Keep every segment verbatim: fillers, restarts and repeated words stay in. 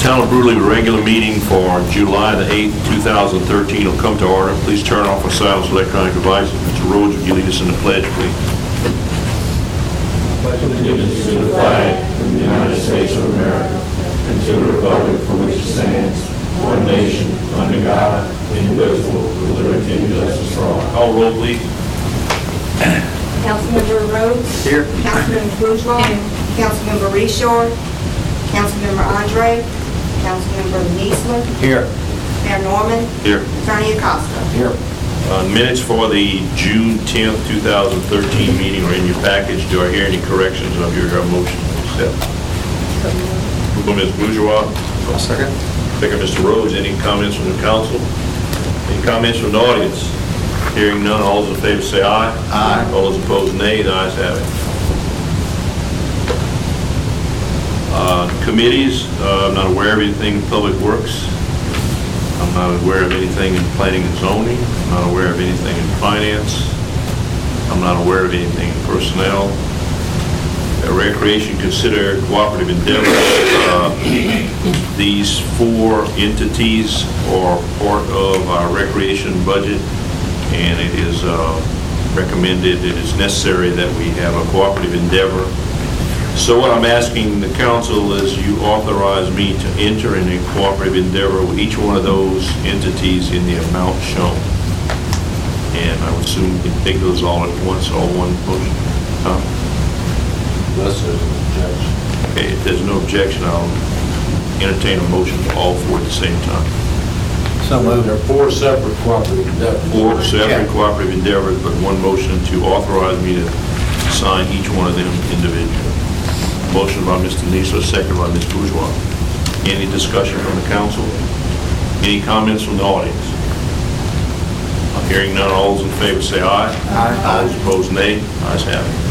Town of Brewley regular meeting for July the eighth, two thousand thirteen will come to order. Please turn off or silence electronic devices. Mister Rhodes, would you lead us in the pledge, please? Pledge allegiance to the flag of the United States of America and to the republic for which it stands, one nation, under God, indivisible, with liberty and justice for all. Call roll, please. Councilmember Rhodes. Here. Councilmember Bourgeois. Councilmember Reshore. Councilmember Andre. Councilmember Neesler. Here. Mayor Norman. Here. Attorney Acosta. Here. Uh, minutes for the June tenth, two thousand thirteen meeting are in your package. Do I hear any corrections? I'll hear a motion to accept. Moved by Miz Bourgeois. Second. Second, Mister Rhodes. Any comments from the council? Any comments from the audience? Hearing none, all those in favor say aye. Aye. All those opposed, nay. The ayes have it. Uh, committees, uh, I'm not aware of anything in Public Works. I'm not aware of anything in Planning and Zoning. I'm not aware of anything in Finance. I'm not aware of anything in Personnel. Uh, Recreation, consider cooperative endeavors. Uh, these four entities are part of our recreation budget, and it is uh, recommended, it is necessary that we have a cooperative endeavor. So what I'm asking the council is you authorize me to enter in a cooperative endeavor with each one of those entities in the amount shown. And I would assume we can take those all at once, all one motion. Huh? Unless there's an objection. Okay, if there's no objection, I'll entertain a motion for all four at the same time. So moved. There are four separate cooperative endeavors. Four separate Yeah. cooperative endeavors, but one motion to authorize me to sign each one of them individually. Motion by Mister Neesler, second by Miz Bourgeois. Any discussion from the council? Any comments from the audience? I'm hearing none. All those in favor say aye. Aye. All those opposed, nay. Ayes have it.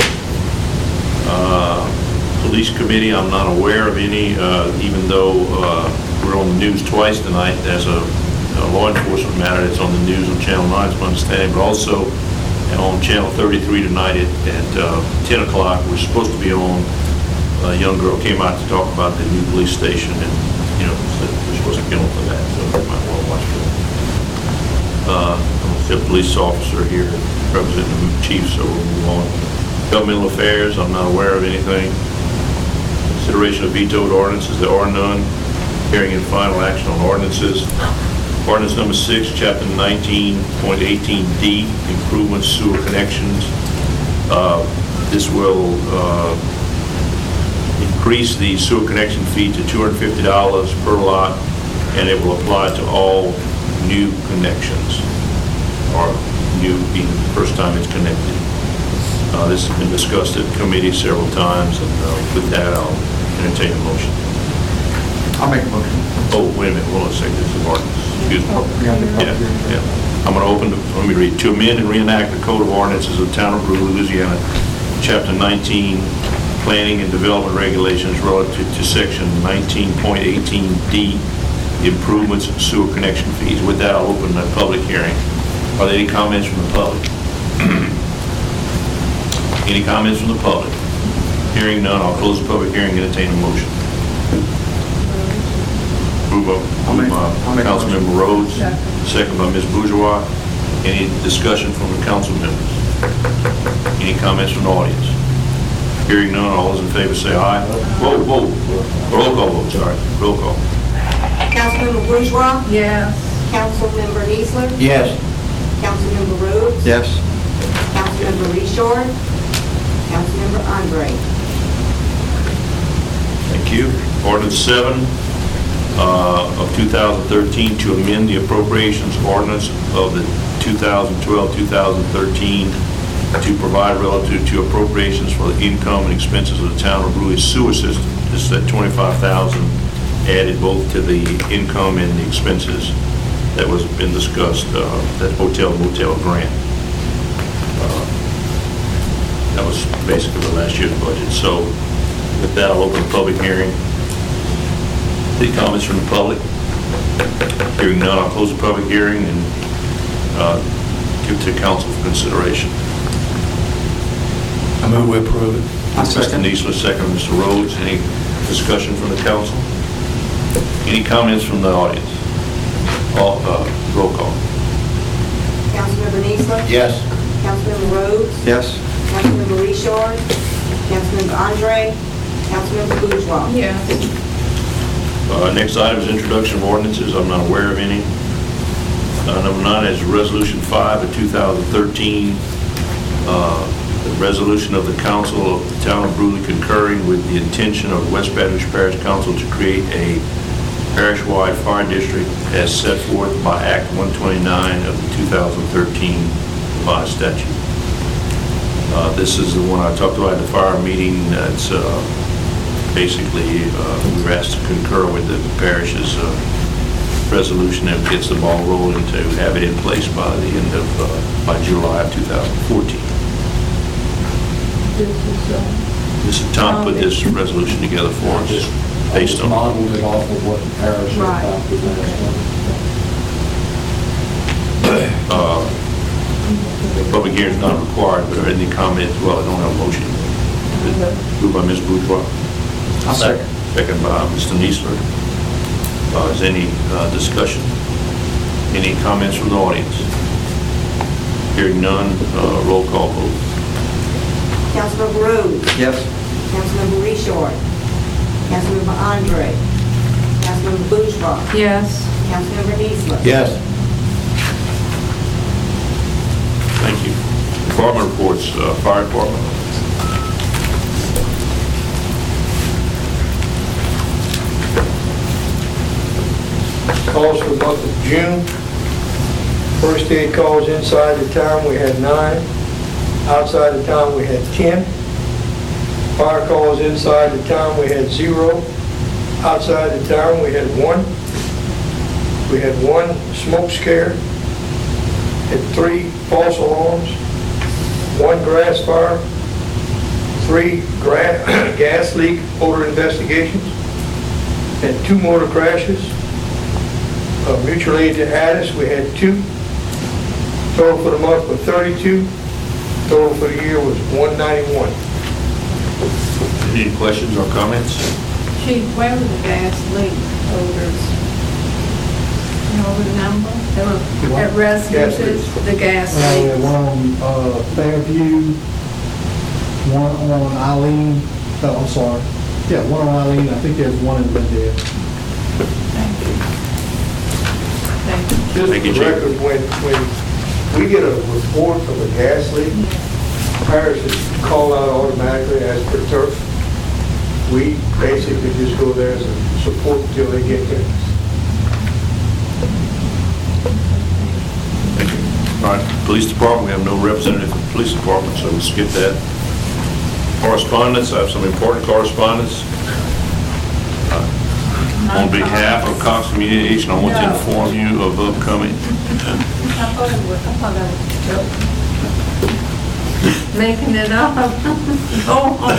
Uh, Police Committee, I'm not aware of any, uh, even though uh, we're on the news twice tonight as a a law enforcement matter. It's on the news on Channel nine, it's my understanding, but also on Channel thirty-three tonight at at, uh, ten o'clock. We're supposed to be on. A young girl came out to talk about the new police station, and, you know, so we're supposed to get on for that, so you might want to watch for that. Uh, I'm the police officer here representing the chief, so we'll move on. Governmental affairs, I'm not aware of anything. Consideration of vetoed ordinances, there are none. Hearing and final action on ordinances. Ordinance number six, chapter nineteen point eighteen D, improvements sewer connections. Uh, This will uh, increase the sewer connection fee to two hundred fifty dollars per lot, and it will apply to all new connections, or new being the first time it's connected. Uh, This has been discussed at committee several times, and uh, with that, I'll entertain a motion. I'll make a motion. Oh, wait a minute, hold on a second, this is ordinance. Excuse me. We have the public Yeah, hearing. yeah. I'm going to open, the let me read. To amend and reenact the Code of Ordinances of the Town of Brewley, Louisiana, Chapter nineteen, Planning and Development Regulations relative to Section nineteen point eighteen D, improvements of sewer connection fees. With that, I'll open the public hearing. Are there any comments from the public? Any comments from the public? Hearing none, I'll close the public hearing and entertain a motion. Move I'll make- by I'll make a motion. Councilmember Rhodes, second by Miz Bourgeois. Any discussion from the council members? Any comments from the audience? Hearing none, all those in favor say aye. Whoa, whoa, roll call vote, sorry, roll call. Councilmember Bourgeois. Yes. Councilmember Neesler. Yes. Councilmember Rhodes. Yes. Councilmember Reshore. Councilmember Andre. Thank you. Ordinance seven uh, of two thousand thirteen to amend the appropriations ordinance of the two thousand twelve two thousand thirteen to provide relative to appropriations for the income and expenses of the town of Brewley sewer system. This is that twenty-five thousand dollars added both to the income and the expenses that was been discussed, uh, that hotel motel grant. Uh, That was basically the last year's budget. So with that, I'll open the public hearing. Any comments from the public? Hearing none, I'll close the public hearing and uh, give it to council for consideration. I move we approve it. I Mister second. Neesler, second. Mister Rhodes, any discussion from the council? Any comments from the audience? All, uh, roll call. Councilmember Niesler? Yes. Councilmember Rhodes? Yes. Councilmember Richard? Councilmember Andre? Councilmember Bourgeois? Yes. Uh, Next item is introduction of ordinances. I'm not aware of any. Uh, Number nine is Resolution five of two thousand thirteen, uh, the resolution of the council of the town of Brewley concurring with the intention of West Baton Rouge Parish Council to create a parish-wide fire district as set forth by Act one twenty-nine of the two thousand thirteen fire statute. Uh, This is the one I talked about at the fire meeting. It's uh, basically, uh, we were asked to concur with the parish's uh, resolution that gets the ball rolling to have it in place by the end of, uh, by July of two thousand fourteen. This is, uh, This is Tom put this resolution together for us, based on, Modeled it off of what the parish Right. had adopted last time. uh, public hearing is not required, but are any comments? Well, I don't have a motion. Moved by Miz Bourgeois, I'll second. second by Mister Niesler. Uh, Is any uh, discussion? Any comments from the audience? Hearing none, uh, roll call vote. Councilmember Rhodes? Yes. Councilmember Richard? Councilmember Andre? Councilmember Bourgeois? yes. Councilmember Niesler? Yes. Thank you. Department reports, uh, fire department. Calls for the month of June. First aid calls inside the town, we had nine. Outside the town, we had ten. Fire calls inside the town, we had zero. Outside the town, we had one. We had one smoke scare, had three false alarms, one grass fire, three gra- gas leak odor investigations, and two motor crashes. Uh, Mutual aid to Addis, we had two. Total for the month was thirty-two. Total for the year was one ninety-one. Any questions or comments? Chief, where were the gas leak odors? You know the number? They were at residences, the gas Uh, we had leaks. one on, uh, Fairview, one on Eileen, oh, I'm sorry. Yeah, one on Eileen, I think there's one in Glendale. Thank you. Thank you. Just Thank you, for the Chief. record, when, when we get a report of a gas leak, parishes call out automatically as per turf. We basically just go there as a support until they get there. Thank you. All right, police department, we have no representative from the police department, so we'll skip that. Correspondence, I have some important correspondence. Uh, On behalf of Cox Communication, I want to inform you of upcoming, I thought it was, I thought that was a joke. Making it up. Go on.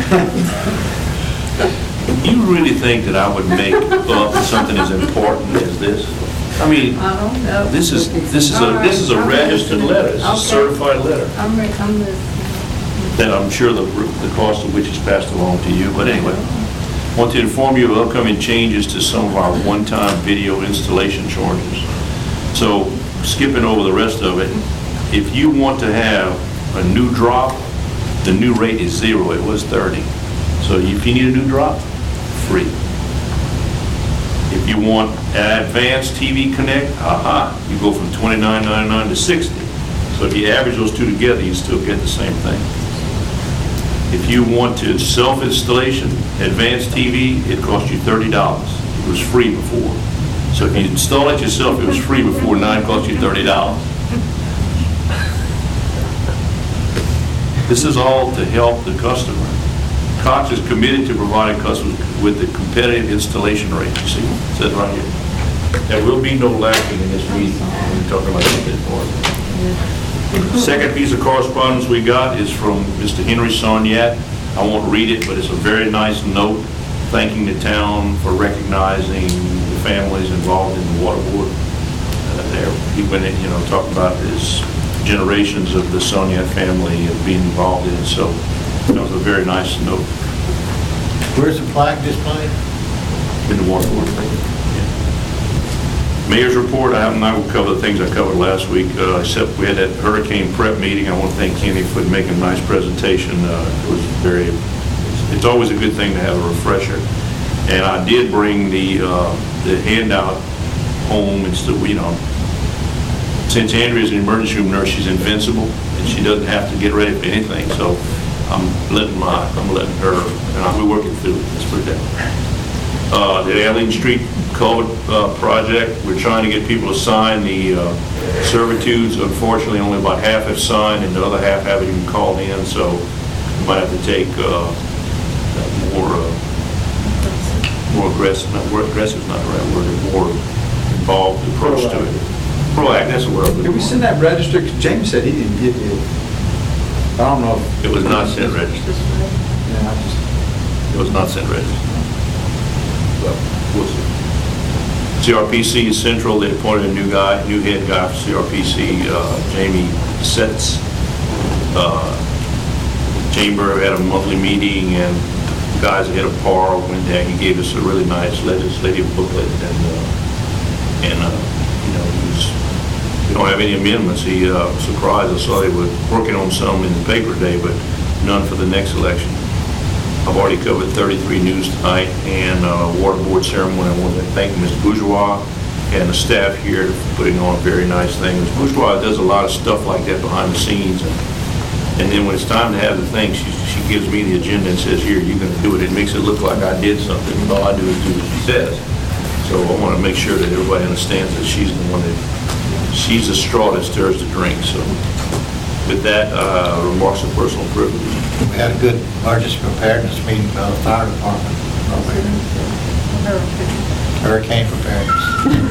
you really think that I would make up something as important as this? I mean, I don't know. this is, this is a, this is a registered letter, it's a Okay. certified letter. I'm, re- I'm listening. That I'm sure the, the cost of which is passed along to you, but anyway. Want to inform you of upcoming changes to some of our one-time video installation charges. So skipping over the rest of it, if you want to have a new drop, the new rate is zero. It was thirty. So if you need a new drop, free. If you want an advanced T V Connect, aha, you go from twenty-nine ninety-nine to sixty. So if you average those two together, you still get the same thing. If you want to self-installation, advanced T V, it costs you thirty dollars. It was free before. So if you install it yourself, it was free before, now it costs you thirty dollars. This is all to help the customer. Cox is committed to providing customers with the competitive installation rate. You see, it says right here. There will be no lacking in this meeting. We're talking about something important. Second piece of correspondence we got is from Mister Henry Sonyat. I won't read it, but it's a very nice note thanking the town for recognizing the families involved in the water board. Uh, there, he went in, you know, talking about his generations of the Sonyat family and being involved in it. So that was a very nice note. Where's the flag displayed? in the water board. Yeah. Mayor's report, I haven't, I will cover the things I covered last week, uh, except we had that hurricane prep meeting. I want to thank Kenny for making a nice presentation. Uh, It was very, it's- it's always a good thing to have a refresher. And I did bring the, uh, the handout home, and still, you know, since Andrea's an emergency room nurse, she's invincible, and she doesn't have to get ready for anything, so I'm letting my, I'm letting her, and I- we're working through it, let's put it that way. Uh, the Allen Street culvert, uh, project, we're trying to get people to sign the, uh, servitudes. Unfortunately, only about half have signed, and the other half haven't even called in, so we might have to take, uh, more, uh, more aggressive, not, more aggressive is not the right word, more involved approach to it. Proactive, that's the word. I'm looking Did we for. send that register? 'Cause James said he didn't get it. I don't know. if- It was not sent registered. Yeah, I just, It was not sent registered. But we'll see. C R P C is central. They appointed a new guy, new head guy for C R P C, uh, Jamie Setz. Uh, Chamber had a monthly meeting, and guys ahead of par went there. He gave us a really nice legislative booklet, and, uh, and, uh, you know, he was, we don't have any amendments. He, uh, was surprised. I saw they were working on some in the paper today, but none for the next election. I've already covered thirty-three news tonight, and, uh, water board ceremony. I want to thank Mister Bourgeois and the staff here for putting on a very nice thing. Miz Bourgeois does a lot of stuff like that behind the scenes, and, and then when it's time to have the thing, she, she gives me the agenda and says, here, you're going to do it. It makes it look like I did something, and all I do is do what she says. So I want to make sure that everybody understands that she's the one that, she's the straw that stirs the drink. So with that, uh, remarks of personal privilege. We had a good emergency preparedness meeting by the fire department. Hurricane preparedness.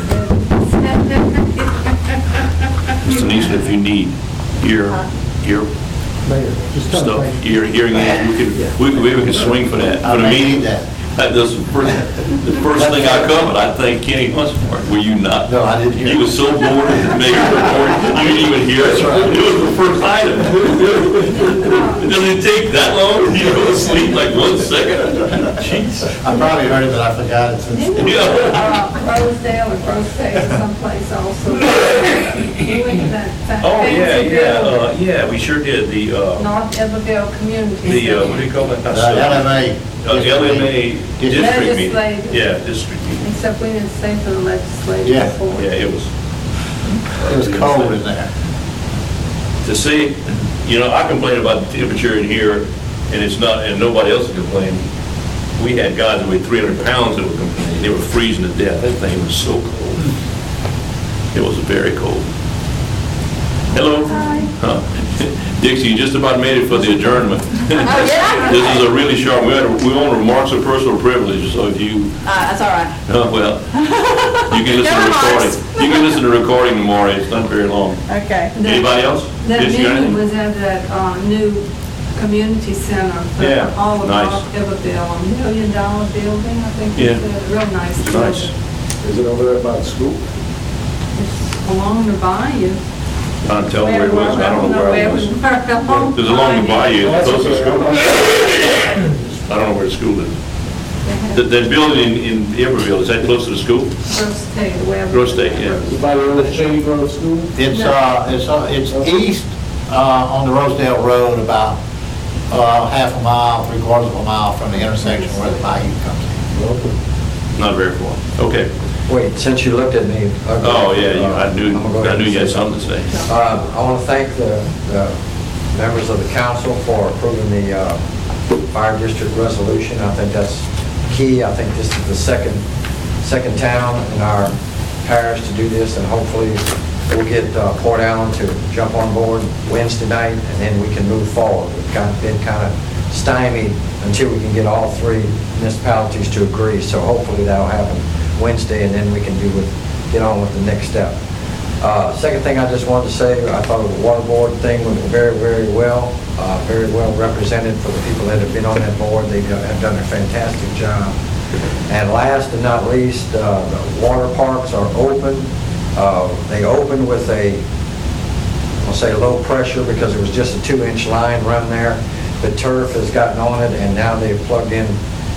Mister Neeson, if you need ear, ear stuff, ear, hearing aids, we could, we could, we could swing for that. I For the may meeting, need that. that was the first, the first thing I covered. I thanked Kenny once for it. Were you not? No, I didn't hear You it. were so bored at the mayor's report, you didn't even hear it. It was the first item. Does it take that long? You go to sleep like one second? Jeez. I probably heard it, but I forgot it since. Yeah. Uh, Rosedale or Rosedale someplace also. We went to that that Oh, yeah, fancy yeah, building, uh, yeah, we sure did. The, uh, North Everville Community the, uh, Center. what do you call that? The L M A. Uh, L M A district meeting. Legislative. Yeah, district meeting. Except we didn't stay for the legislative Yeah. report. Yeah, it was. It was cold in there. To see, you know, I complain about the temperature in here, and it's not, and nobody else is complaining. We had guys that weighed three hundred pounds that were complaining. They were freezing to death. That thing was so cold. It was very cold. Hello? Hi. Huh. Dixie, you just about made it for the adjournment. yeah? This is a really sharp, we had, we on remarks of personal privilege, so if you, Uh, that's all right. oh, well, you can listen to the No recording. remarks. You can listen to the recording tomorrow, it's not very long. Okay. That- Anybody else? That Yes, you got meeting anything? was at that uh, new community center for Yeah, all of nice. North Everville, a million dollar building, I think Yeah. it's a real nice It's building. nice. Is it over there by the school? It's along the bayou. Can't tell where it was, I don't know where it was. It was along the bayou, it's close to the school. I don't know where the school is. That, that building in, in Iberville, is that close to the school? Grove State, wherever. Grove State, yeah. By the old Shady Grove School? It's, uh, it's, uh, it's east, uh, on the Rosedale Road, about, uh, half a mile, three quarters of a mile from the intersection where the bayou comes in. Not very far. Okay. Wait, since you looked at me. uh, Oh, yeah, you- I knew, I'm gonna go ahead I knew and you had say something to say. Uh, I want to thank the the members of the council for approving the uh, fire district resolution. I think that's key. I think this is the second, second town in our parish to do this, and hopefully we'll get uh, Port Allen to jump on board Wednesday night, and then we can move forward. We've kind of been kind of stymied until we can get all three municipalities to agree, so hopefully that'll happen Wednesday, and then we can do with, get on with the next step. Uh, Second thing I just wanted to say, I thought the water board thing went very, very well, uh, very well represented for the people that have been on that board. They have done a fantastic job. And last and not least, uh, the water parks are open. Uh, They opened with a, I'll say low pressure because it was just a two-inch line run there. The turf has gotten on it, and now they've plugged in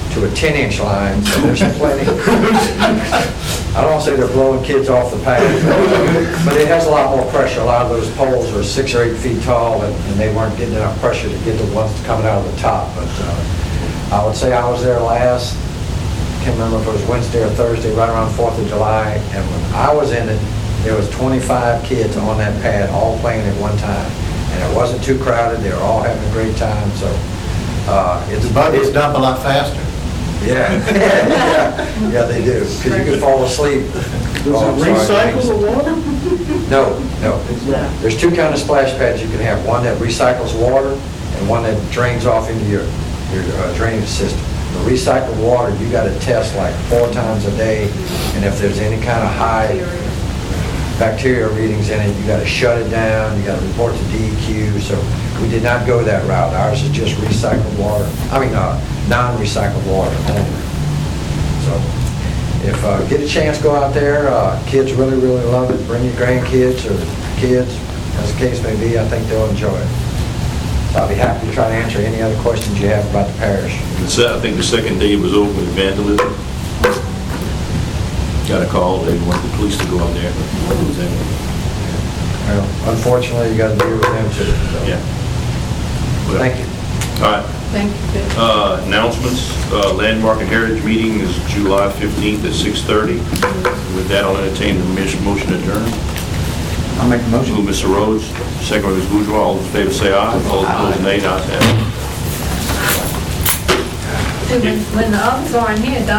to a ten-inch line, so there's plenty. I don't want to say they're blowing kids off the path, but it has a lot more pressure. A lot of those poles are six or eight feet tall, and and they weren't getting enough pressure to get the ones coming out of the top. But uh, I would say I was there last, can't remember if it was Wednesday or Thursday, right around Fourth of July, and when I was in it, there was twenty-five kids on that pad, all playing at one time. And it wasn't too crowded, they were all having a great time, so uh, it's... The buckets dump a lot faster. Yeah, yeah, yeah, they do, because you could fall asleep. Oh, I'm sorry, thanks. the water? No, no. There's two kind of splash pads you can have, one that recycles water and one that drains off into your, your uh, drainage system. The recycled water, you got to test like four times a day, and if there's any kind of high bacteria readings in it, you got to shut it down, you got to report to D E Q, so we did not go that route. Ours is just recycled water, I mean, uh, non-recycled water only. So, if, uh, get a chance, go out there, uh, kids really, really love it, bring your grandkids or kids, as the case may be, I think they'll enjoy it. So I'll be happy to try to answer any other questions you have about the parish. The se- I think the second day was over with vandalism. Got a call, they wanted the police to go out there, but it was in. Well, unfortunately, you got to deal with them too. so. Yeah. Thank you. All right. Thank you, Bill. Uh, Announcements, uh, Landmark and Heritage Meeting is July fifteenth at six thirty. With that, I'll entertain the mis- motion to adjourn. I'll make the motion. Move, Mister Rhodes, second by Miz Bourgeois. All those in favor say aye. All opposed, nay. Ayes have it. When when the others aren't here,